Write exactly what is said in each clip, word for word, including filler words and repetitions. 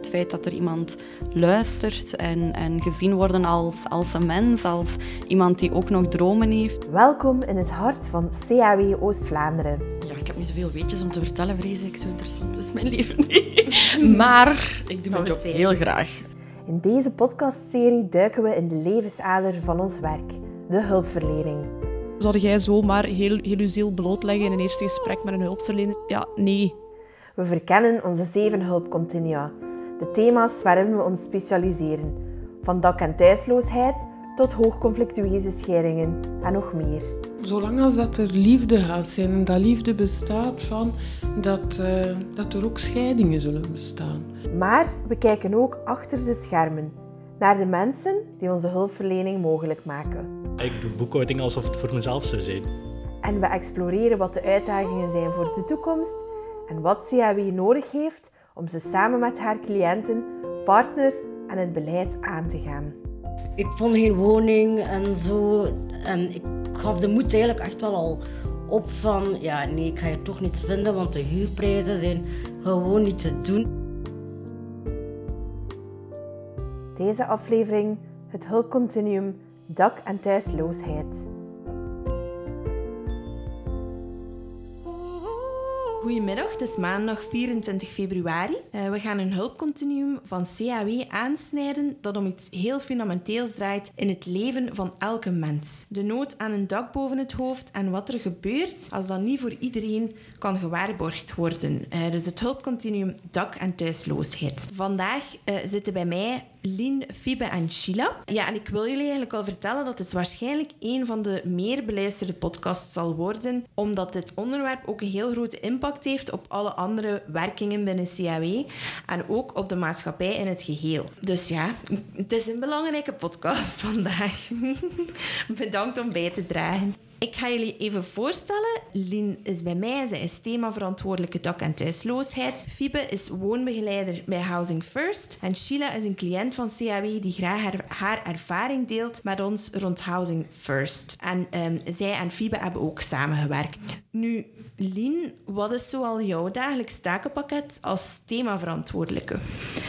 Het feit dat er iemand luistert en, en gezien worden als, als een mens, als iemand die ook nog dromen heeft. Welkom in het hart van C A W Oost-Vlaanderen. Ja, ik heb niet zoveel weetjes om te vertellen, vrees ik. Zo interessant is mijn leven niet. Maar ik doe mijn job heel graag. In deze podcastserie duiken we in de levensader van ons werk, de hulpverlening. Zou jij zomaar heel, heel je ziel blootleggen in een eerste gesprek met een hulpverlener? Ja, nee. We verkennen onze zeven hulpcontinua, de thema's waarin we ons specialiseren. Van dak- en thuisloosheid tot hoogconflictueuze scheidingen en nog meer. Zolang als dat er liefde gaat zijn en dat liefde bestaat, van, dat, uh, dat er ook scheidingen zullen bestaan. Maar we kijken ook achter de schermen, naar de mensen die onze hulpverlening mogelijk maken. Ik doe boekhouding alsof het voor mezelf zou zijn. En we exploreren wat de uitdagingen zijn voor de toekomst en wat C A W nodig heeft om ze samen met haar cliënten, partners en het beleid aan te gaan. Ik vond geen woning en zo. En ik gaf de moed eigenlijk echt wel al op van... Ja, nee, ik ga hier toch niets vinden, want de huurprijzen zijn gewoon niet te doen. Deze aflevering, het hulpcontinuum dak- en thuisloosheid. Goedemiddag, het is maandag vierentwintig februari. Uh, we gaan een hulpcontinuum van C A W aansnijden dat om iets heel fundamenteels draait in het leven van elke mens. De nood aan een dak boven het hoofd en wat er gebeurt als dat niet voor iedereen kan gewaarborgd worden. Uh, dus het hulpcontinuum dak- en thuisloosheid. Vandaag uh, zitten bij mij Lien, Fibe en Sheila. Ja, en ik wil jullie eigenlijk al vertellen dat het waarschijnlijk een van de meer beluisterde podcasts zal worden, omdat dit onderwerp ook een heel grote impact heeft op alle andere werkingen binnen C A W en ook op de maatschappij in het geheel. Dus ja, het is een belangrijke podcast vandaag. Bedankt om bij te dragen. Ik ga jullie even voorstellen. Lien is bij mij, zij is themaverantwoordelijke dak- en thuisloosheid. Fibe is woonbegeleider bij Housing First. En Sheila is een cliënt van C A W die graag haar, haar ervaring deelt met ons rond Housing First. En um, zij en Fibe hebben ook samengewerkt. Nu, Lien, wat is zoal jouw dagelijks takenpakket als themaverantwoordelijke?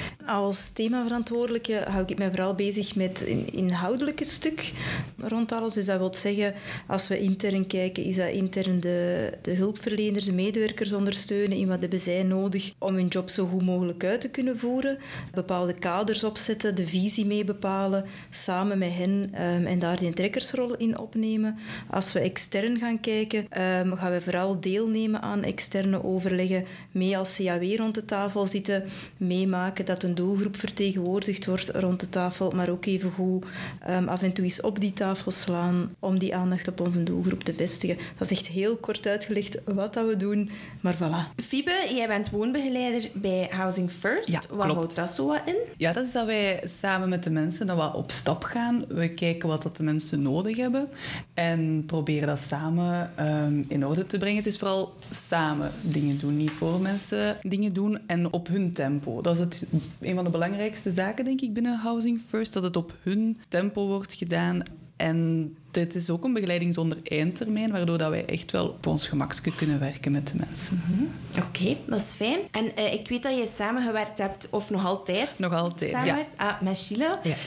Als themaverantwoordelijke hou ik mij vooral bezig met een inhoudelijke stuk rond alles. Dus dat wil zeggen, als we intern kijken, is dat intern de, de hulpverleners, de medewerkers ondersteunen in wat hebben zij nodig om hun job zo goed mogelijk uit te kunnen voeren. Bepaalde kaders opzetten, de visie mee bepalen, samen met hen um, en daar die trekkersrol in opnemen. Als we extern gaan kijken, um, gaan we vooral deelnemen aan externe overleggen, mee als C A W rond de tafel zitten, meemaken dat een doelgroep vertegenwoordigd wordt rond de tafel, maar ook even goed um, af en toe eens op die tafel slaan om die aandacht op onze doelgroep te vestigen. Dat is echt heel kort uitgelegd wat dat we doen, maar voilà. Fibe, jij bent woonbegeleider bij Housing First. Ja, wat houdt dat zo wat in? Ja, dat is dat wij samen met de mensen dan wat op stap gaan. We kijken wat dat de mensen nodig hebben en proberen dat samen um, in orde te brengen. Het is vooral samen dingen doen, niet voor mensen dingen doen en op hun tempo. Dat is het een van de belangrijkste zaken, denk ik, binnen Housing First, dat het op hun tempo wordt gedaan. En dit is ook een begeleiding zonder eindtermijn, waardoor dat wij echt wel op ons gemakje kunnen werken met de mensen. Mm-hmm. Oké, okay, dat is fijn. En uh, ik weet dat jij samengewerkt hebt, of nog altijd? Nog altijd, ja. Ah, met Sheila. Ja.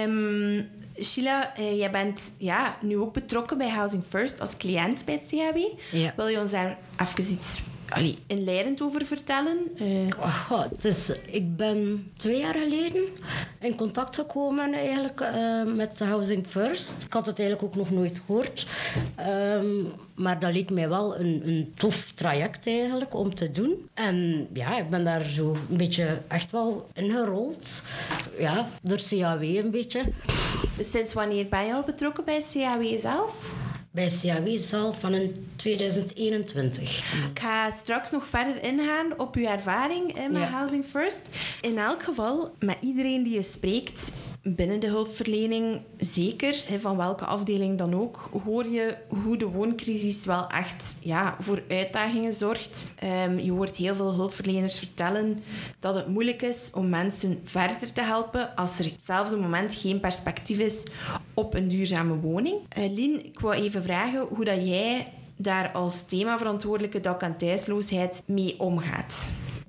Um, Sheila, uh, jij bent ja, nu ook betrokken bij Housing First als cliënt bij het C A W. Ja. Wil je ons daar even iets allee, inleidend over vertellen? Uh... Oh, dus ik ben twee jaar geleden in contact gekomen eigenlijk, uh, met Housing First. Ik had het eigenlijk ook nog nooit gehoord. Um, maar dat leek mij wel een, een tof traject eigenlijk om te doen. En ja, ik ben daar zo een beetje echt wel ingerold. Ja, door C A W een beetje. Sinds wanneer ben je al betrokken bij C A W zelf? Bij C A W zelf van in tweeduizend eenentwintig. Ik ga straks nog verder ingaan op uw ervaring eh, met ja. Housing First. In elk geval, met iedereen die je spreekt binnen de hulpverlening, zeker, hè, van welke afdeling dan ook, hoor je hoe de wooncrisis wel echt ja, voor uitdagingen zorgt. Um, je hoort heel veel hulpverleners vertellen dat het moeilijk is om mensen verder te helpen als er op hetzelfde moment geen perspectief is op een duurzame woning. Uh, Lien, ik wou even vragen hoe dat jij daar als themaverantwoordelijke dak- en thuisloosheid mee omgaat.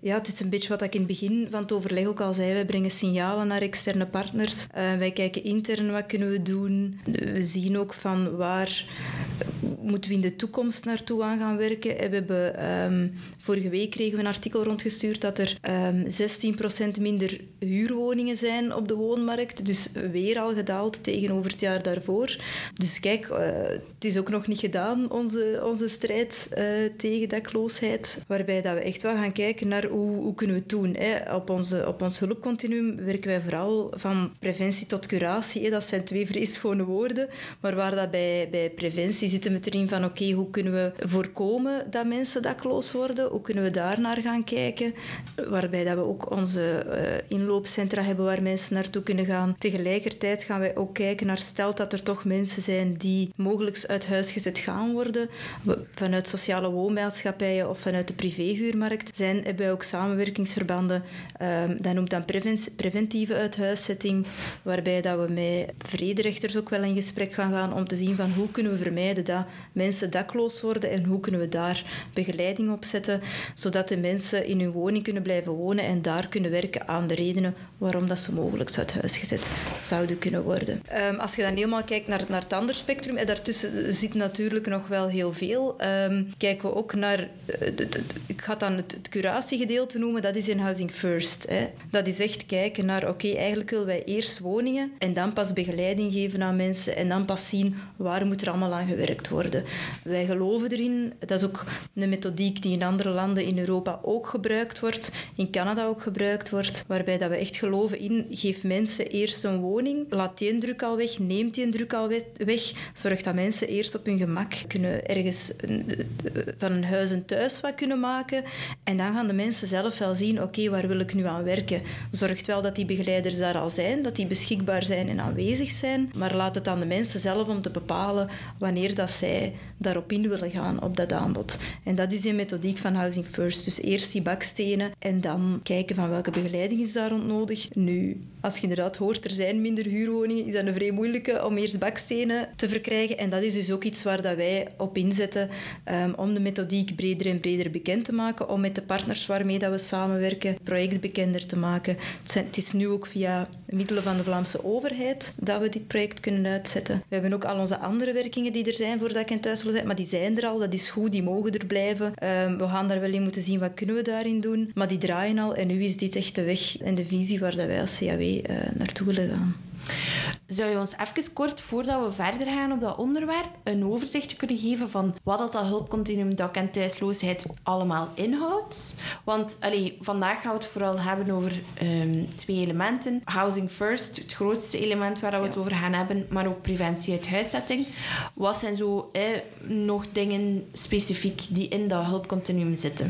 ja, het is een beetje wat ik in het begin van het overleg ook al zei. Wij brengen signalen naar externe partners. Uh, wij kijken intern wat kunnen we doen. We zien ook van waar moeten we in de toekomst naartoe aan gaan werken. We hebben, um, vorige week kregen we een artikel rondgestuurd dat er um, zestien procent minder huurwoningen zijn op de woonmarkt. Dus weer al gedaald tegenover het jaar daarvoor. Dus kijk, uh, het is ook nog niet gedaan, onze, onze strijd uh, tegen dakloosheid. Waarbij dat we echt wel gaan kijken naar hoe, hoe kunnen we het doen. Hè. Op, onze, op ons hulpcontinuum werken wij vooral van preventie tot curatie. Hè. Dat zijn twee vrij schone woorden. Maar waar dat bij, bij preventie zitten we erin van oké, okay, hoe kunnen we voorkomen dat mensen dakloos worden? Hoe kunnen we daar naar gaan kijken? Waarbij dat we ook onze uh, inloopcentra hebben waar mensen naartoe kunnen gaan. Tegelijkertijd gaan wij ook kijken naar stel dat er toch mensen zijn die mogelijk uit huis gezet gaan worden. Vanuit sociale woonmaatschappijen of vanuit de privéhuurmarkt zijn, hebben wij ook samenwerkingsverbanden. Um, dat noemt dan preven- preventieve uithuiszetting, waarbij dat we met vrederechters ook wel in gesprek gaan gaan om te zien van hoe kunnen we vermijden dat mensen dakloos worden en hoe kunnen we daar begeleiding op zetten, zodat de mensen in hun woning kunnen blijven wonen en daar kunnen werken aan de redenen waarom dat ze mogelijk uit huis gezet zouden kunnen worden. Um, als je dan helemaal kijkt naar, naar het andere spectrum, en daartussen zit natuurlijk nog wel heel veel. Um, kijken we ook naar, uh, de, de, ik ga dan het, het curatiegedeelte noemen, dat is in Housing First. Hè. Dat is echt kijken naar, oké, okay, eigenlijk willen wij eerst woningen en dan pas begeleiding geven aan mensen en dan pas zien waar moet er allemaal aan gewerkt worden. Wij geloven erin, dat is ook een methodiek die in andere landen in Europa ook gebruikt wordt, in Canada ook gebruikt wordt, waarbij dat we echt geloven in, geef mensen eerst een woning, laat die druk al weg, neemt die druk al weg, zorg dat mensen eerst op hun gemak kunnen ergens van een huis een thuis wat kunnen maken en dan gaan de mensen zelf wel zien, oké, okay, waar wil ik nu aan werken? Zorgt wel dat die begeleiders daar al zijn, dat die beschikbaar zijn en aanwezig zijn, maar laat het aan de mensen zelf om te bepalen wanneer dat zij daarop in willen gaan, op dat aanbod. En dat is een methodiek van Housing First. Dus eerst die bakstenen en dan kijken van welke begeleiding is daar rond nodig. Nu, als je inderdaad hoort, er zijn minder huurwoningen, is dat een vrij moeilijke om eerst bakstenen te verkrijgen. En dat is dus ook iets waar dat wij op inzetten um, om de methodiek breder en breder bekend te maken, om met de partners waarmee dat we samenwerken, het project bekender te maken. Het, zijn, het is nu ook via middelen van de Vlaamse overheid dat we dit project kunnen uitzetten. We hebben ook al onze andere werkingen die er zijn voor dak- en thuisloosheid, maar die zijn er al, dat is goed, die mogen er blijven. Um, we gaan daar wel in moeten zien, wat kunnen we daarin doen? Maar die draaien al en nu is dit echt de weg en de visie waar dat wij als C A W uh, naartoe willen gaan. Zou je ons even kort, voordat we verder gaan op dat onderwerp, een overzichtje kunnen geven van wat dat, dat hulpcontinuum dak- en thuisloosheid allemaal inhoudt? Want allee, vandaag gaan we het vooral hebben over um, twee elementen. Housing First, het grootste element waar we het ja. over gaan hebben, maar ook preventie uit huiszetting. Wat zijn zo eh, nog dingen specifiek die in dat hulpcontinuum zitten?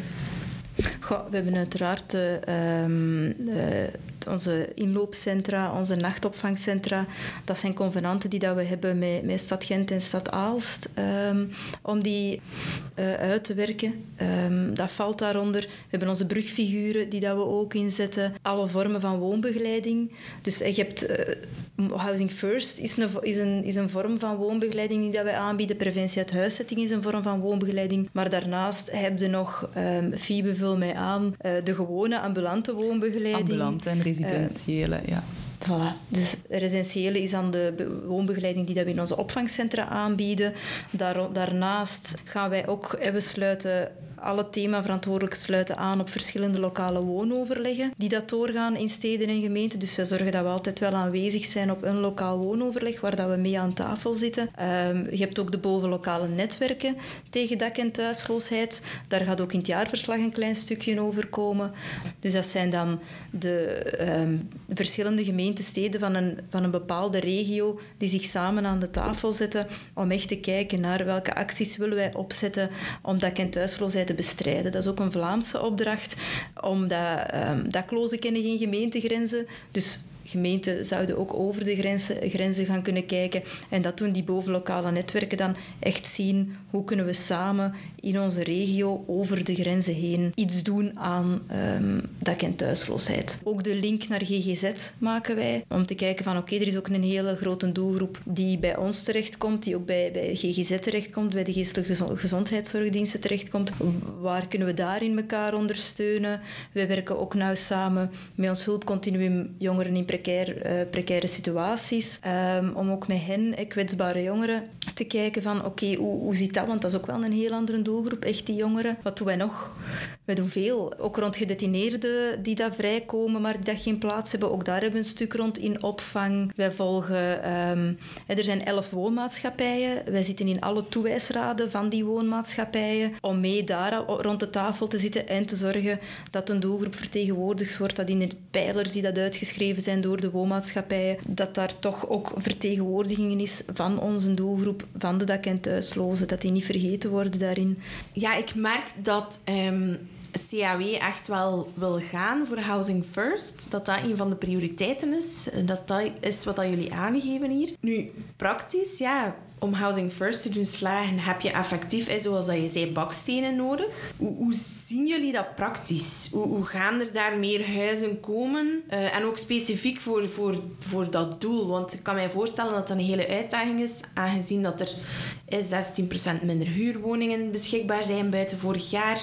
Goh, we hebben uiteraard uh, um, uh, onze inloopcentra, onze nachtopvangcentra. Dat zijn convenanten die dat we hebben met, met Stad Gent en Stad Aalst um, om die uh, uit te werken. Um, dat valt daaronder. We hebben onze brugfiguren die dat we ook inzetten. Alle vormen van woonbegeleiding. Dus je hebt... Uh, Housing First is een, is, een, is een vorm van woonbegeleiding die dat wij aanbieden. Preventie uit huiszetting is een vorm van woonbegeleiding. Maar daarnaast heb je nog, um, Fiebe vul mij aan, uh, de gewone ambulante woonbegeleiding. Ambulante en residentiële, uh, ja. Voilà. Dus residentiële is dan de woonbegeleiding die dat we in onze opvangcentra aanbieden. Daar, daarnaast gaan wij ook, we sluiten alle themaverantwoordelijk sluiten aan op verschillende lokale woonoverleggen die dat doorgaan in steden en gemeenten. Dus wij zorgen dat we altijd wel aanwezig zijn op een lokaal woonoverleg waar dat we mee aan tafel zitten. Um, je hebt ook de bovenlokale netwerken tegen dak- en thuisloosheid. Daar gaat ook in het jaarverslag een klein stukje over komen. Dus dat zijn dan de um, verschillende gemeentensteden van een, van een bepaalde regio die zich samen aan de tafel zetten om echt te kijken naar welke acties willen wij opzetten om dak- en thuisloosheid te bestrijden. Dat is ook een Vlaamse opdracht, omdat um, daklozen kennen geen gemeentegrenzen. Dus gemeenten zouden ook over de grenzen, grenzen gaan kunnen kijken. En dat doen die bovenlokale netwerken dan echt zien hoe kunnen we samen in onze regio over de grenzen heen iets doen aan um, dak- en thuisloosheid. Ook de link naar G G Z maken wij om te kijken van oké, okay, er is ook een hele grote doelgroep die bij ons terechtkomt, die ook bij, bij G G Z terechtkomt, bij de geestelijke gezondheidszorgdiensten terechtkomt. Waar kunnen we daarin elkaar ondersteunen? Wij werken ook nauw samen met ons hulpcontinuum jongeren in precair, uh, precaire situaties, um, om ook met hen, eh, kwetsbare jongeren, te kijken van oké, okay, hoe, hoe zit dat? Want dat is ook wel een heel andere doelgroep, echt die jongeren. Wat doen wij nog? Wij doen veel. Ook rond gedetineerden die daar vrijkomen, maar die dat geen plaats hebben. Ook daar hebben we een stuk rond in opvang. Wij volgen... Um, er zijn elf woonmaatschappijen. Wij zitten in alle toewijsraden van die woonmaatschappijen om mee daar rond de tafel te zitten en te zorgen dat een doelgroep vertegenwoordigd wordt, dat in de pijlers die dat uitgeschreven zijn door de woonmaatschappijen, dat daar toch ook vertegenwoordigingen is van onze doelgroep, van de dak- en thuislozen, dat die niet vergeten worden daarin. Ja, ik merk dat um, C A W echt wel wil gaan voor Housing First, dat dat een van de prioriteiten is. Dat dat is wat dat jullie aangeven hier. Nu, praktisch, ja... Om Housing First te doen slagen heb je effectief, zoals dat je zei, bakstenen nodig. Hoe, hoe zien jullie dat praktisch? Hoe, hoe gaan er daar meer huizen komen? Uh, en ook specifiek voor, voor, voor dat doel. Want ik kan mij voorstellen dat dat een hele uitdaging is, aangezien dat er zestien procent minder huurwoningen beschikbaar zijn buiten vorig jaar.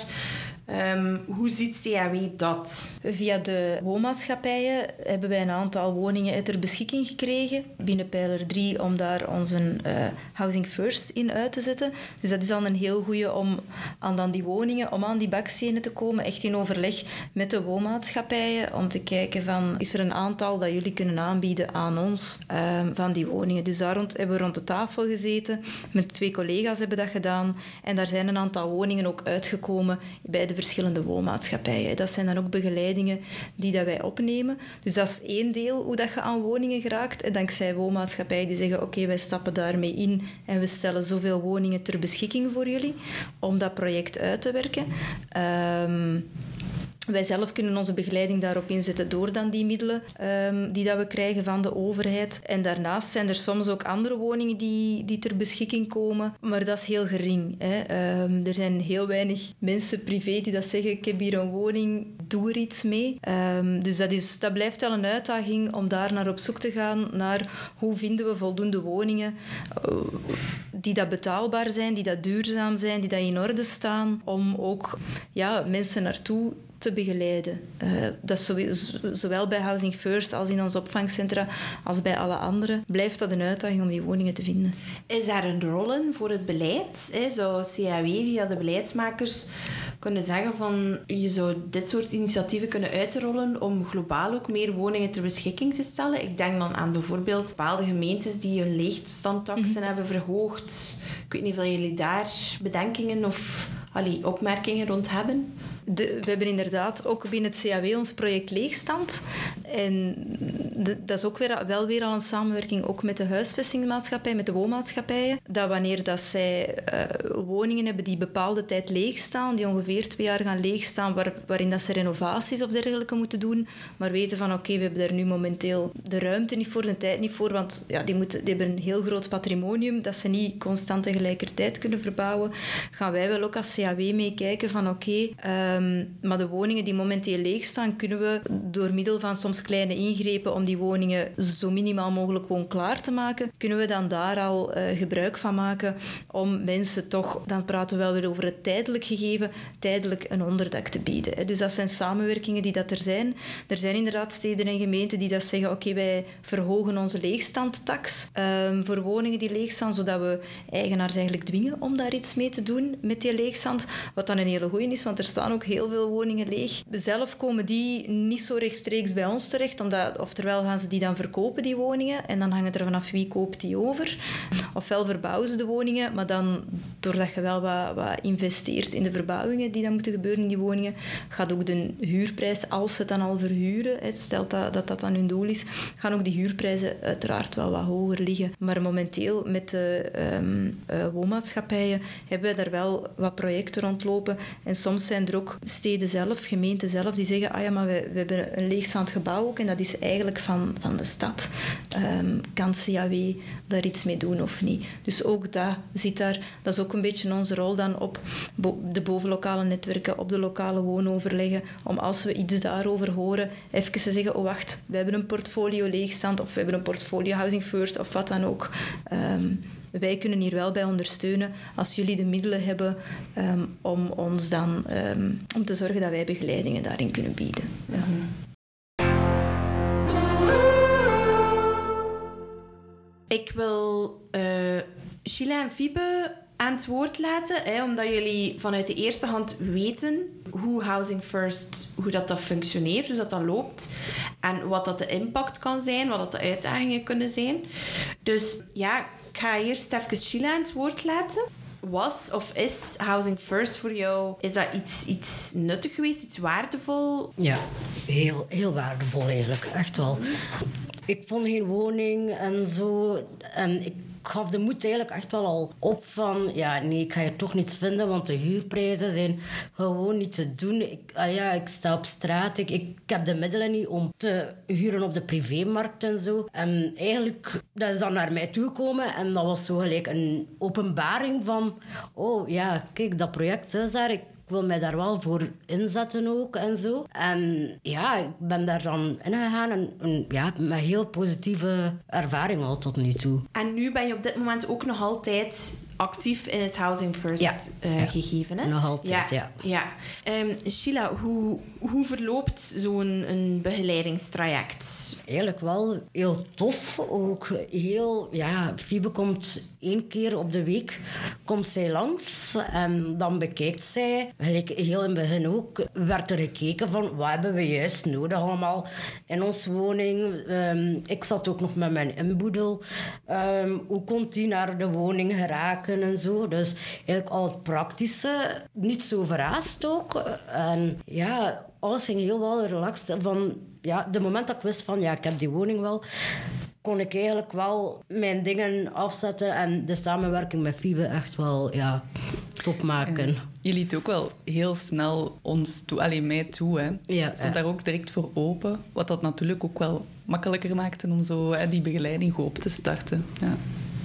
Um, hoe ziet C A W dat? Via de woonmaatschappijen hebben wij een aantal woningen ter beschikking gekregen binnen pijler drie om daar onze uh, Housing First in uit te zetten. Dus dat is dan een heel goeie om aan dan die woningen, om aan die bakstenen te komen, echt in overleg met de woonmaatschappijen, om te kijken van, is er een aantal dat jullie kunnen aanbieden aan ons um, van die woningen. Dus daar rond, hebben we rond de tafel gezeten, met twee collega's hebben dat gedaan en daar zijn een aantal woningen ook uitgekomen bij de verschillende woonmaatschappijen. Dat zijn dan ook begeleidingen die dat wij opnemen. Dus dat is één deel hoe dat je aan woningen geraakt. En dankzij woonmaatschappijen die zeggen oké, okay, wij stappen daarmee in en we stellen zoveel woningen ter beschikking voor jullie om dat project uit te werken. Um, Wij zelf kunnen onze begeleiding daarop inzetten door dan die middelen um, die dat we krijgen van de overheid. En daarnaast zijn er soms ook andere woningen die, die ter beschikking komen. Maar dat is heel gering. Hè. Um, er zijn heel weinig mensen privé die dat zeggen, ik heb hier een woning, doe er iets mee. Um, dus dat, is, dat blijft wel een uitdaging om daar naar op zoek te gaan, naar hoe vinden we voldoende woningen uh, die dat betaalbaar zijn, die dat duurzaam zijn, die dat in orde staan, om ook ja, mensen naartoe te begeleiden. Uh, dat is zowel, zowel bij Housing First als in onze opvangcentra als bij alle anderen blijft dat een uitdaging om die woningen te vinden. Is daar een rol in voor het beleid? Hè? Zou C A W via de beleidsmakers kunnen zeggen van je zou dit soort initiatieven kunnen uitrollen om globaal ook meer woningen ter beschikking te stellen? Ik denk dan aan bijvoorbeeld bepaalde gemeentes die hun leegstandtaxen mm-hmm. hebben verhoogd. Ik weet niet of jullie daar bedenkingen of allee, opmerkingen rond hebben? De, we hebben inderdaad ook binnen het C A W ons project Leegstand. En de, dat is ook weer, wel weer al een samenwerking ook met de huisvestingsmaatschappij, met de woonmaatschappijen. Dat wanneer dat zij uh, woningen hebben die bepaalde tijd leegstaan, die ongeveer twee jaar gaan leegstaan, waar, waarin dat ze renovaties of dergelijke moeten doen, maar weten van oké, okay, we hebben daar nu momenteel de ruimte niet voor, de tijd niet voor, want ja, die, moeten, die hebben een heel groot patrimonium dat ze niet constant tegelijkertijd kunnen verbouwen. Gaan wij wel ook als C A W meekijken van oké, okay, Um, maar de woningen die momenteel leeg staan, kunnen we door middel van soms kleine ingrepen om die woningen zo minimaal mogelijk woonklaar te maken, kunnen we dan daar al uh, gebruik van maken om mensen toch, dan praten we wel weer over het tijdelijk gegeven, tijdelijk een onderdak te bieden. Hè. Dus dat zijn samenwerkingen die dat er zijn. Er zijn inderdaad steden en gemeenten die dat zeggen, oké, okay, wij verhogen onze leegstandtax um, voor woningen die leeg staan, zodat we eigenaars eigenlijk dwingen om daar iets mee te doen met die leegstand, wat dan een hele goeie is, want er staan ook heel veel woningen leeg. Zelf komen die niet zo rechtstreeks bij ons terecht, omdat, oftewel gaan ze die dan verkopen, die woningen, en dan hangt er vanaf wie koopt die over. Ofwel verbouwen ze de woningen, maar dan, doordat je wel wat, wat investeert in de verbouwingen die dan moeten gebeuren in die woningen, gaat ook de huurprijs, als ze het dan al verhuren, stelt dat, dat dat dan hun doel is, gaan ook die huurprijzen uiteraard wel wat hoger liggen. Maar momenteel met de um, uh, woonmaatschappijen hebben we daar wel wat projecten rondlopen en soms zijn er ook ook steden zelf, gemeenten zelf, die zeggen, ah ja, maar we, we hebben een leegstaand gebouw ook en dat is eigenlijk van, van de stad. Um, kan C A W daar iets mee doen of niet? Dus ook dat zit daar, dat is ook een beetje onze rol dan op bo- de bovenlokale netwerken, op de lokale woonoverleggen, om als we iets daarover horen, even te zeggen, oh wacht, we hebben een portfolio leegstand of we hebben een portfolio Housing First of wat dan ook. Um, wij kunnen hier wel bij ondersteunen als jullie de middelen hebben um, om ons dan um, om te zorgen dat wij begeleidingen daarin kunnen bieden. Ja. Mm-hmm. Ik wil uh, Sheila en Fiebe aan het woord laten, hè, omdat jullie vanuit de eerste hand weten hoe Housing First, hoe dat, dat functioneert, hoe dat, dat loopt en wat dat de impact kan zijn, wat dat de uitdagingen kunnen zijn. Dus ja, ik ga eerst even Sheila aan het woord laten. Was of is Housing First voor jou, is dat iets, iets nuttig geweest, iets waardevol? Ja, heel, heel waardevol eigenlijk, echt wel. Ik vond geen woning en zo. En ik gaf de moed eigenlijk echt wel al op van... Ja, nee, ik ga hier toch niets vinden, want de huurprijzen zijn gewoon niet te doen. Ik, ah ja, ik sta op straat. Ik, ik heb de middelen niet om te huren op de privémarkt en zo. En eigenlijk, dat is dan naar mij toegekomen. En dat was zo gelijk een openbaring van... Oh ja, kijk, dat project is daar. Ik Ik wil mij daar wel voor inzetten ook en zo. En ja, ik ben daar dan ingegaan en, en ja, met heel positieve ervaringen al tot nu toe. En nu ben je op dit moment ook nog altijd actief in het Housing First ja. uh, ja. gegeven, hè? Nog altijd, ja. ja. ja. Um, Sheila, hoe, hoe verloopt zo'n een begeleidingstraject? Eigenlijk wel heel tof. Ook heel, ja, Fiebe komt één keer op de week komt zij langs en dan bekijkt zij, gelijk heel in het begin ook, werd er gekeken van wat hebben we juist nodig allemaal in onze woning. Um, ik zat ook nog met mijn inboedel. Um, hoe kon die naar de woning geraken en zo. Dus eigenlijk al het praktische, niet zo verhaast ook. En ja, alles ging heel wel relaxed. Van, ja, de moment dat ik wist van, ja, ik heb die woning wel, kon ik eigenlijk wel mijn dingen afzetten en de samenwerking met Fiebe echt wel, ja, top maken. En je liet ook wel heel snel ons toe, alleen mij toe, hè. Ja, Stond ja. daar ook direct voor open, wat dat natuurlijk ook wel makkelijker maakte om zo hè, die begeleiding op te starten. Ja.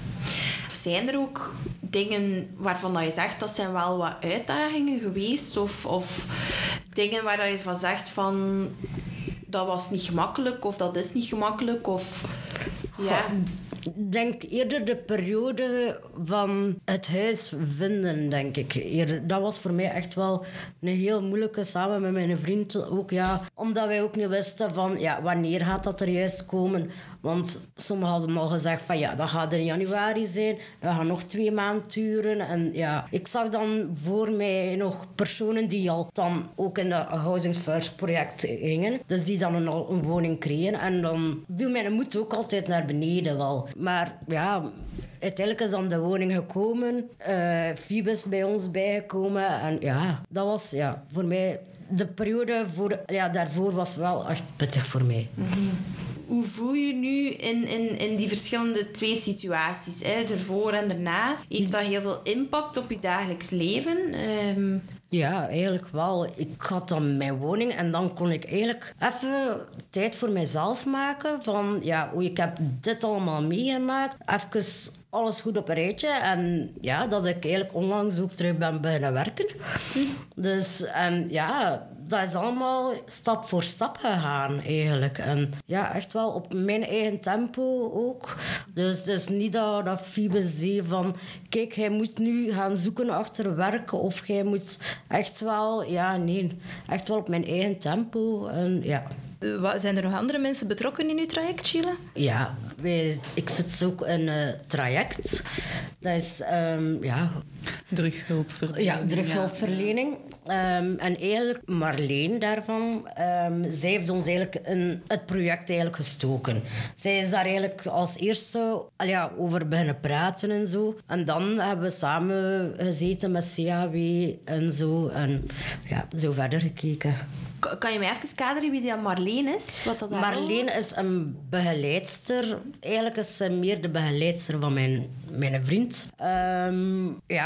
Zijn er ook dingen waarvan dat je zegt dat zijn wel wat uitdagingen geweest? Of, of dingen waar dat je van zegt van dat was niet gemakkelijk of dat is niet gemakkelijk? Of, ja. Ik denk eerder de periode van het huis vinden, denk ik. Eerder, dat was voor mij echt wel een heel moeilijke, samen met mijn vriend ook, ja. Omdat wij ook niet wisten van, ja, wanneer gaat dat er juist komen? Want sommigen hadden al gezegd van, ja, dat gaat in januari zijn. Dat gaat nog twee maanden duren. En ja, ik zag dan voor mij nog personen die al dan ook in dat Housing First project gingen. Dus die dan een, al een woning kregen. En dan viel mijn moed ook altijd naar beneden wel. Maar ja, uiteindelijk is dan de woning gekomen. Uh, Fiebe is bij ons bijgekomen. En ja, dat was ja, voor mij... De periode voor, ja, daarvoor was wel echt pittig voor mij. Mm-hmm. Hoe voel je nu in, in, in die verschillende twee situaties, hè? Ervoor en daarna? Heeft dat heel veel impact op je dagelijks leven? Um... Ja, eigenlijk wel. Ik had dan mijn woning en dan kon ik eigenlijk even tijd voor mezelf maken. Van, ja, ik heb dit allemaal meegemaakt. Even alles goed op een rijtje. En ja, dat ik eigenlijk onlangs ook terug ben beginnen werken. Hm. Dus, en ja... Dat is allemaal stap voor stap gegaan, eigenlijk. En ja, echt wel op mijn eigen tempo ook. Dus het is niet dat, dat Fiebe zei van... Kijk, jij moet nu gaan zoeken achter werk. Of jij moet echt wel... Ja, nee. Echt wel op mijn eigen tempo. En ja... Zijn er nog andere mensen betrokken in uw traject, Sheila? Ja, wij, ik zit ook in een traject. Dat is, um, ja... Drughulpverlening. Ja, drughulpverlening. Ja. Um, en eigenlijk Marleen daarvan, um, zij heeft ons eigenlijk in het project eigenlijk gestoken. Zij is daar eigenlijk als eerste al ja, over beginnen praten en zo. En dan hebben we samen gezeten met C A W en zo. En ja, zo verder gekeken. Kan je mij even kaderen wie die Marleen is? Wat dat Marleen is een begeleidster. Eigenlijk is ze meer de begeleidster van mijn, mijn vriend. Um, ja,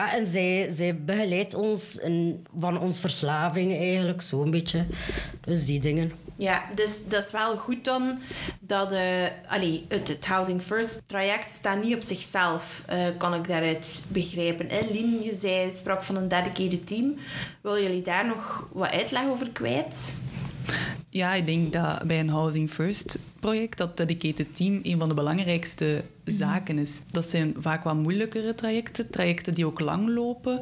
Ja, en zij, zij begeleidt ons in, van onze verslaving eigenlijk, zo'n beetje. Dus die dingen. Ja, dus dat is wel goed dan dat uh, allee, het, het Housing First traject staat niet op zichzelf, uh, kan ik daaruit begrijpen. Hè? Lien, je zei, sprak van een dedicated team. Wil jullie daar nog wat uitleg over kwijt? Ja, ik denk dat bij een Housing First project dat dedicated team een van de belangrijkste zaken is. Dat zijn vaak wat moeilijkere trajecten, trajecten die ook lang lopen.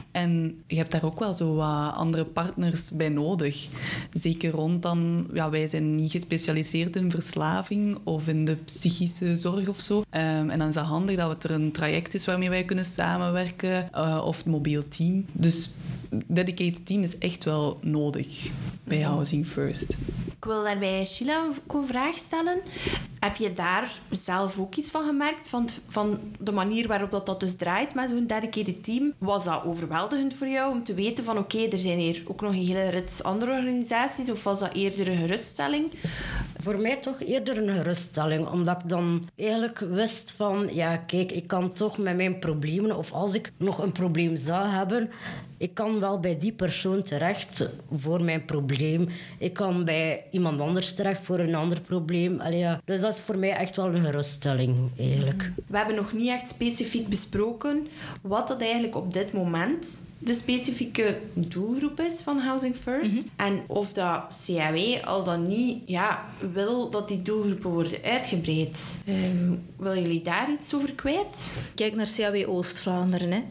En je hebt daar ook wel zo wat andere partners bij nodig. Zeker rond dan, ja, wij zijn niet gespecialiseerd in verslaving of in de psychische zorg of zo. Um, en dan is het handig dat er een traject is waarmee wij kunnen samenwerken, uh, of het mobiel team. Dus dedicated team is echt wel nodig bij Housing First. Ik wil daarbij Sheila een vraag stellen. Heb je daar zelf ook iets van gemerkt? Van, t, van de manier waarop dat, dat dus draait met zo'n dedicated team? Was dat overweldigend voor jou om te weten van oké, okay, er zijn hier ook nog een hele rits andere organisaties? Of was dat eerder een geruststelling? Voor mij toch eerder een geruststelling. Omdat ik dan eigenlijk wist van... Ja, kijk, ik kan toch met mijn problemen... Of als ik nog een probleem zou hebben... Ik kan wel bij die persoon terecht voor mijn probleem. Ik kan bij iemand anders terecht voor een ander probleem. Allee, ja. Dus dat is voor mij echt wel een geruststelling, eigenlijk. We hebben nog niet echt specifiek besproken wat dat eigenlijk op dit moment de specifieke doelgroep is van Housing First. Mm-hmm. En of dat C A W al dan niet ja, wil dat die doelgroepen worden uitgebreid. Um, willen jullie daar iets over kwijt? Kijk naar C A W Oost-Vlaanderen. Hè.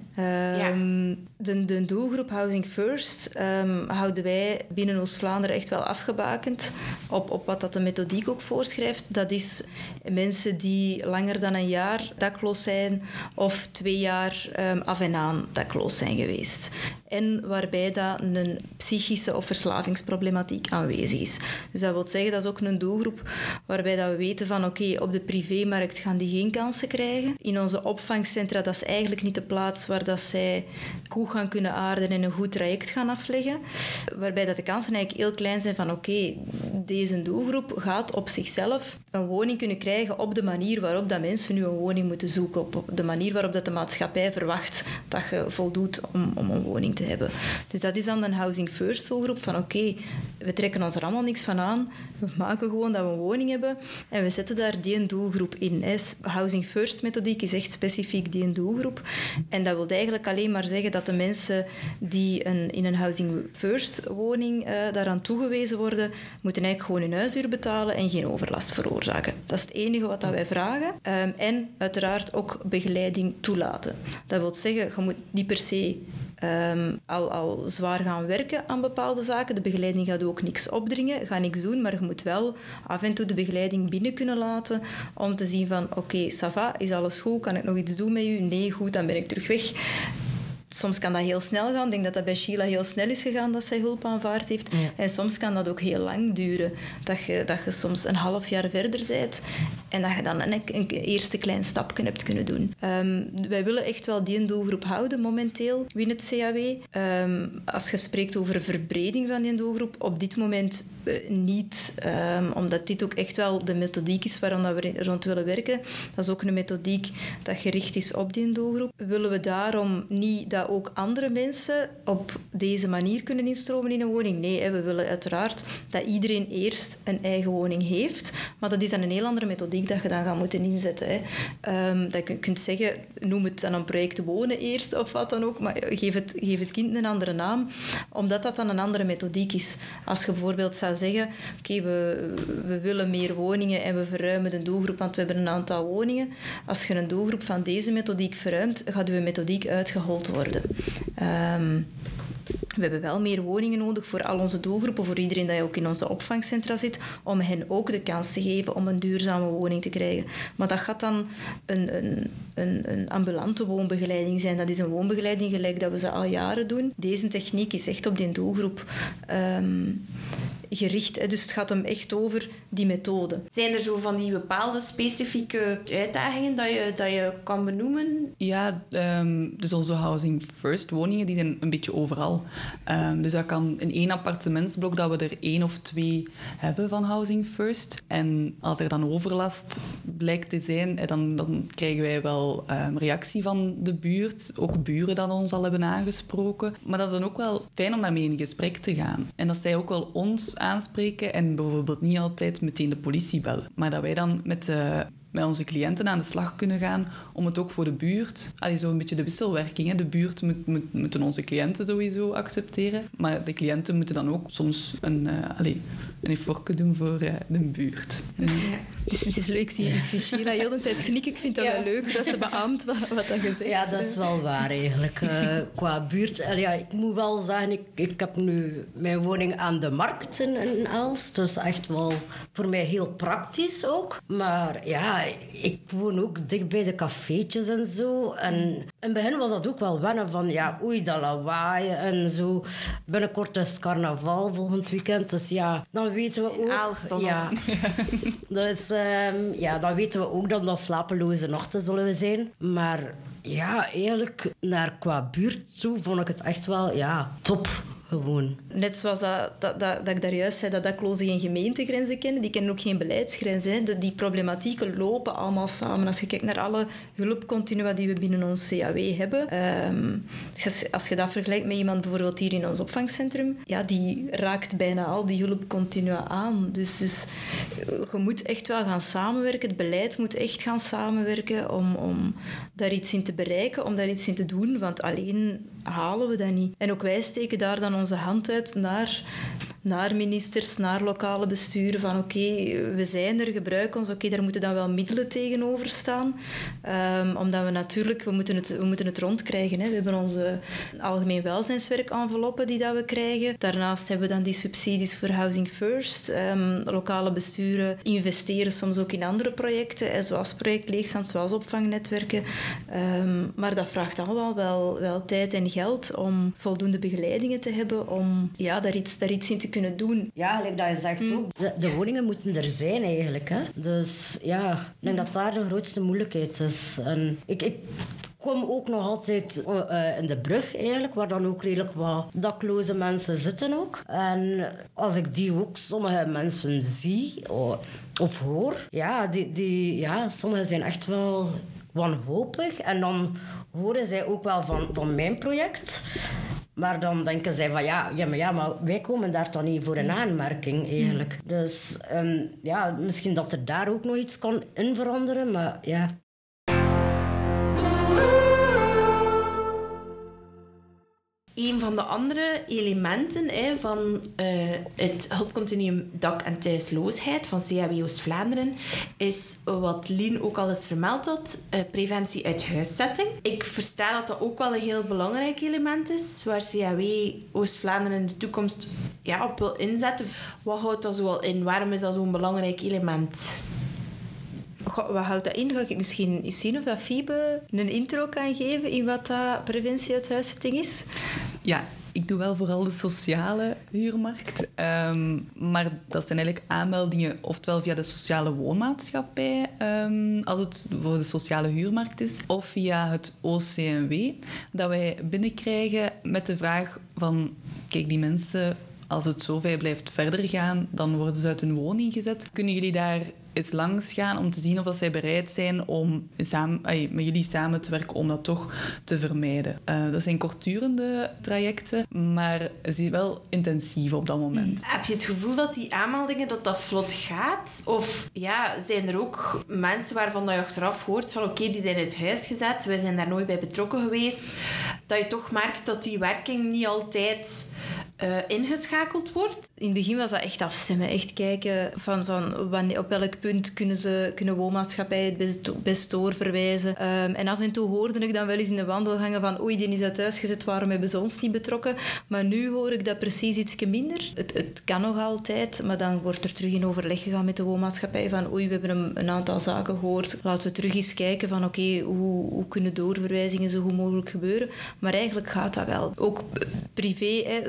Um, ja. de, de doelgroep Housing First um, houden wij binnen Oost-Vlaanderen echt wel afgebakend op, op wat dat de methodiek ook voorschrijft. Dat is mensen die langer dan een jaar dakloos zijn of twee jaar um, af en aan dakloos zijn geweest. En waarbij dat een psychische of verslavingsproblematiek aanwezig is. Dus dat wil zeggen, dat is ook een doelgroep waarbij dat we weten van oké, okay, op de privémarkt gaan die geen kansen krijgen. In onze opvangcentra, dat is eigenlijk niet de plaats waar dat zij goed gaan kunnen aarden en een goed traject gaan afleggen. Waarbij dat de kansen eigenlijk heel klein zijn van oké, okay, deze doelgroep gaat op zichzelf een woning kunnen krijgen op de manier waarop dat mensen nu een woning moeten zoeken. Op de manier waarop dat de maatschappij verwacht dat je voldoet om, om een woning te hebben. Dus dat is dan een Housing First doelgroep van oké, okay, we trekken ons er allemaal niks van aan. We maken gewoon dat we een woning hebben en we zetten daar die een doelgroep in. Housing First methodiek is echt specifiek die een doelgroep. En dat wil eigenlijk alleen maar zeggen dat de mensen die een, in een Housing First woning uh, daaraan toegewezen worden, moeten eigenlijk gewoon hun huishuur betalen en geen overlast veroorzaken. Dat is het enige wat dat wij vragen. Um, en uiteraard ook begeleiding toelaten. Dat wil zeggen, je moet niet per se Um, al, al zwaar gaan werken aan bepaalde zaken. De begeleiding gaat ook niks opdringen, gaat niks doen, maar je moet wel af en toe de begeleiding binnen kunnen laten om te zien van oké, okay, ça va, is alles goed? Kan ik nog iets doen met u? Nee, goed, dan ben ik terug weg. Soms kan dat heel snel gaan. Ik denk dat dat bij Sheila heel snel is gegaan dat zij hulp aanvaard heeft. Ja. En soms kan dat ook heel lang duren. Dat je, dat je soms een half jaar verder bent en dat je dan een, een eerste klein stapje hebt kunnen doen. Um, wij willen echt wel die doelgroep houden momenteel binnen het C A W. Um, als je spreekt over verbreding van die doelgroep, op dit moment uh, niet. Um, omdat dit ook echt wel de methodiek is waarom we rond willen werken. Dat is ook een methodiek dat gericht is op die doelgroep. Willen we daarom niet dat ook andere mensen op deze manier kunnen instromen in een woning? Nee, hè, we willen uiteraard dat iedereen eerst een eigen woning heeft. Maar dat is dan een heel andere methodiek dat je dan gaat moeten inzetten. Hè. Um, dat je kunt zeggen, noem het dan een project wonen eerst of wat dan ook, maar geef het, geef het kind een andere naam, omdat dat dan een andere methodiek is. Als je bijvoorbeeld zou zeggen, oké, okay, we, we willen meer woningen en we verruimen de doelgroep, want we hebben een aantal woningen. Als je een doelgroep van deze methodiek verruimt, gaat je methodiek uitgehold worden. Um, we hebben wel meer woningen nodig voor al onze doelgroepen, voor iedereen die ook in onze opvangcentra zit, om hen ook de kans te geven om een duurzame woning te krijgen. Maar dat gaat dan een, een, een, een ambulante woonbegeleiding zijn. Dat is een woonbegeleiding gelijk dat we ze al jaren doen. Deze techniek is echt op die doelgroep um, gericht. Hè. Dus het gaat hem echt over die methode. Zijn er zo van die bepaalde specifieke uitdagingen dat je, dat je kan benoemen? Ja, um, dus onze Housing First woningen die zijn een beetje overal. Um, dus dat kan in één appartementsblok dat we er één of twee hebben van Housing First. En als er dan overlast blijkt te zijn, dan, dan krijgen wij wel um, reactie van de buurt. Ook buren dat ons al hebben aangesproken. Maar dat is dan ook wel fijn om daarmee in gesprek te gaan. En dat zij ook wel ons aanspreken en bijvoorbeeld niet altijd meteen de politie bellen. Maar dat wij dan met de... met onze cliënten aan de slag kunnen gaan om het ook voor de buurt... Allee, zo een beetje de wisselwerking. Hè. De buurt moet, moet, moeten onze cliënten sowieso accepteren. Maar de cliënten moeten dan ook soms een, uh, allee, een effortje doen voor uh, de buurt. Ja. Het, is, het is leuk, zie je. Ik zie Sheila heel de tijd knikken. Ik vind dat ja. wel leuk dat ze beaamt wat, wat dat gezegd. Ja, dat is wel waar eigenlijk. Uh, qua buurt... Uh, ja, ik moet wel zeggen, ik, ik heb nu mijn woning aan de markt in, in Aalst. Dus echt wel voor mij heel praktisch ook. Maar ja... Ik woon ook dicht bij de cafeetjes en zo. En in het begin was dat ook wel wennen van... Ja, oei, dat lawaai en zo. Binnenkort is het carnaval volgend weekend. Dus ja, dan weten we ook... Aalst dan ja. Dus um, ja, dan weten we ook dat dat slapeloze nachten zullen zijn. Maar ja, eigenlijk naar qua buurt toe vond ik het echt wel ja, top. Gewoon. Net zoals dat, dat, dat, dat ik daar juist zei, dat daklozen geen gemeentegrenzen kennen, die kennen ook geen beleidsgrenzen. Hè. Die problematieken lopen allemaal samen. Als je kijkt naar alle hulpcontinua die we binnen ons C A W hebben, um, als je dat vergelijkt met iemand bijvoorbeeld hier in ons opvangcentrum, ja, die raakt bijna al die hulpcontinua aan. Dus, dus je moet echt wel gaan samenwerken. Het beleid moet echt gaan samenwerken om, om daar iets in te bereiken, om daar iets in te doen, want alleen halen we dat niet. En ook wij steken daar dan onze hand uit naar, naar ministers, naar lokale besturen, van oké, okay, we zijn er, gebruik ons, oké, okay, daar moeten dan wel middelen tegenover staan. Um, omdat we natuurlijk, we moeten het, we moeten het rondkrijgen. Hè. We hebben onze algemeen welzijnswerk-enveloppen die dat we krijgen. Daarnaast hebben we dan die subsidies voor Housing First. Um, lokale besturen investeren soms ook in andere projecten, hè, zoals project Leegstand, zoals opvangnetwerken. Um, maar dat vraagt allemaal wel, wel tijd en geld om voldoende begeleidingen te hebben, om ja, daar, iets, daar iets in te kunnen doen. Ja, gelijk dat je zegt mm. ook, de, de woningen moeten er zijn eigenlijk. Hè? Dus ja, ik denk dat daar de grootste moeilijkheid is. En ik, ik kom ook nog altijd uh, in de brug eigenlijk, waar dan ook redelijk wat dakloze mensen zitten ook. En als ik die ook, sommige mensen zie of, of hoor, ja, die, die, ja, sommigen zijn echt wel wanhopig. En dan horen zij ook wel van, van mijn project. Maar dan denken zij van ja, ja, maar ja, maar wij komen daar dan niet voor een aanmerking eigenlijk. Dus um, ja, misschien dat er daar ook nog iets kan in veranderen, maar ja. Een van de andere elementen hè, van uh, het hulpcontinuum dak- en thuisloosheid van C A W Oost-Vlaanderen is wat Lien ook al eens vermeld had, uh, preventie uit huiszetting. Ik versta dat dat ook wel een heel belangrijk element is, waar C A W Oost-Vlaanderen in de toekomst ja, op wil inzetten. Wat houdt dat zoal in? Waarom is dat zo'n belangrijk element? Goh, wat houdt dat in? Ga ik misschien eens zien of dat Fiebe een intro kan geven in wat dat preventie uit huiszetting is? Ja, ik doe wel vooral de sociale huurmarkt. Um, maar dat zijn eigenlijk aanmeldingen oftewel via de sociale woonmaatschappij, um, als het voor de sociale huurmarkt is, of via het O C M W, dat wij binnenkrijgen met de vraag van, kijk, die mensen, als het zo ver blijft verder gaan, dan worden ze uit hun woning gezet. Kunnen jullie daar eens langs gaan om te zien of dat zij bereid zijn om samen, ay, met jullie samen te werken om dat toch te vermijden. Uh, dat zijn kortdurende trajecten, maar ze zijn wel intensief op dat moment. Heb je het gevoel dat die aanmeldingen dat dat vlot gaat? Of ja, zijn er ook mensen waarvan dat je achteraf hoort van oké, okay, die zijn uit huis gezet, wij zijn daar nooit bij betrokken geweest, dat je toch merkt dat die werking niet altijd uh, ingeschakeld wordt? In het begin was dat echt afstemmen. Echt kijken van, van wanneer, op welk punt kunnen, ze, kunnen woonmaatschappijen het best, best doorverwijzen. Um, en af en toe hoorde ik dan wel eens in de wandelgangen van oei, die is uit huis gezet, waarom hebben ze ons niet betrokken? Maar nu hoor ik dat precies iets minder. Het, het kan nog altijd, maar dan wordt er terug in overleg gegaan met de woonmaatschappij van oei, we hebben een, een aantal zaken gehoord. Laten we terug eens kijken van oké, okay, hoe, hoe kunnen doorverwijzingen zo goed mogelijk gebeuren? Maar eigenlijk gaat dat wel. Ook privé, hè, zoals Fiebe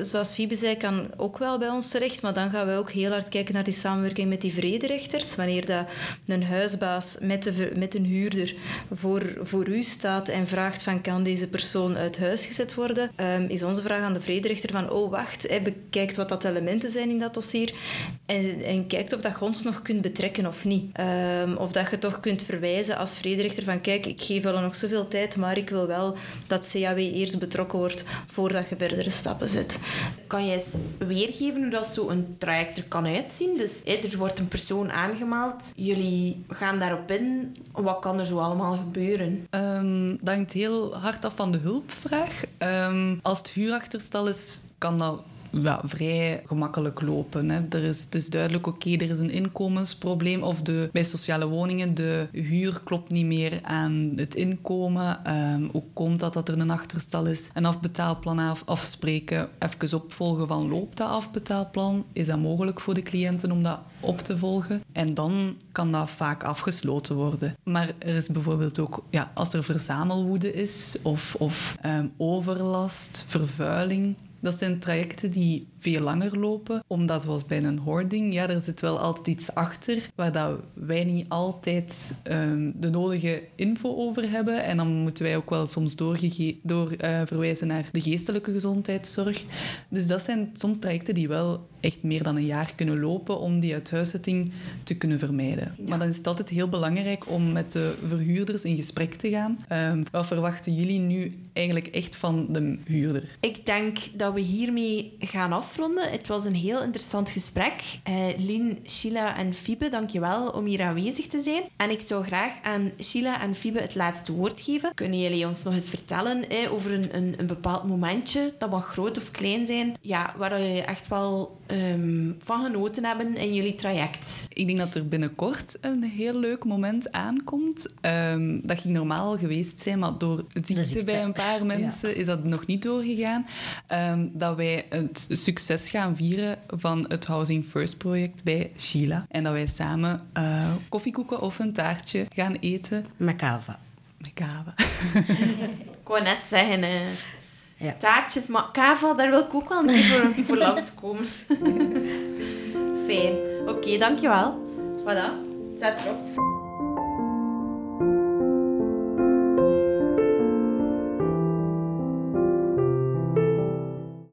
Fiebe kan ook wel bij ons terecht, maar dan gaan we ook heel hard kijken naar die samenwerking met die vrederechters. Wanneer dat een huisbaas met, de, met een huurder voor, voor u staat en vraagt van kan deze persoon uit huis gezet worden, um, is onze vraag aan de vrederechter van oh wacht, hè, bekijkt wat dat elementen zijn in dat dossier en, en kijkt of dat je ons nog kunt betrekken of niet. Um, of dat je toch kunt verwijzen als vrederechter van kijk, ik geef wel nog zoveel tijd, maar ik wil wel dat C A W eerst betrokken wordt voordat je verdere stappen zet. Kan je eens weergeven hoe dat zo'n traject er kan uitzien? Dus er wordt een persoon aangemeld, jullie gaan daarop in. Wat kan er zo allemaal gebeuren? Um, dat hangt heel hard af van de hulpvraag. Um, als het huurachterstal is, kan dat ja, vrij gemakkelijk lopen. Hè. Er is, het is duidelijk, oké, okay, er is een inkomensprobleem. Of de, bij sociale woningen, de huur klopt niet meer aan het inkomen. Um, hoe komt dat dat er een achterstal is? Een afbetaalplan af, afspreken. Even opvolgen van, loopt dat afbetaalplan? Is dat mogelijk voor de cliënten om dat op te volgen? En dan kan dat vaak afgesloten worden. Maar er is bijvoorbeeld ook, ja, als er verzamelwoede is, of, of um, overlast, vervuiling. Dat zijn trajecten die veel langer lopen, omdat zoals bij een hoarding, ja, er zit wel altijd iets achter waar dat wij niet altijd um, de nodige info over hebben. En dan moeten wij ook wel soms doorgege- door, uh, verwijzen naar de geestelijke gezondheidszorg. Dus dat zijn soms trajecten die wel echt meer dan een jaar kunnen lopen om die uithuiszetting te kunnen vermijden. Ja. Maar dan is het altijd heel belangrijk om met de verhuurders in gesprek te gaan. Um, wat verwachten jullie nu eigenlijk echt van de huurder? Ik denk dat we hiermee gaan afronden. Het was een heel interessant gesprek. Uh, Lien, Sheila en Fiebe, dank je wel om hier aanwezig te zijn. En ik zou graag aan Sheila en Fiebe het laatste woord geven. Kunnen jullie ons nog eens vertellen eh, over een, een, een bepaald momentje, dat mag groot of klein zijn, ja, waar jullie echt wel um, van genoten hebben in jullie traject? Ik denk dat er binnenkort een heel leuk moment aankomt. Um, dat ging normaal geweest zijn, maar door het ziekte, ziekte. bij een paar mensen ja. is dat nog niet doorgegaan. Um, dat wij het succes gaan vieren van het Housing First project bij Sheila. En dat wij samen uh, koffiekoeken of een taartje gaan eten. Met kava. Met kava. Ik wou net zeggen, uh, ja. taartjes, maar kava, daar wil ik ook wel een keer voor, voor langskomen. Fijn. Oké, okay, dankjewel. Voilà, zet erop.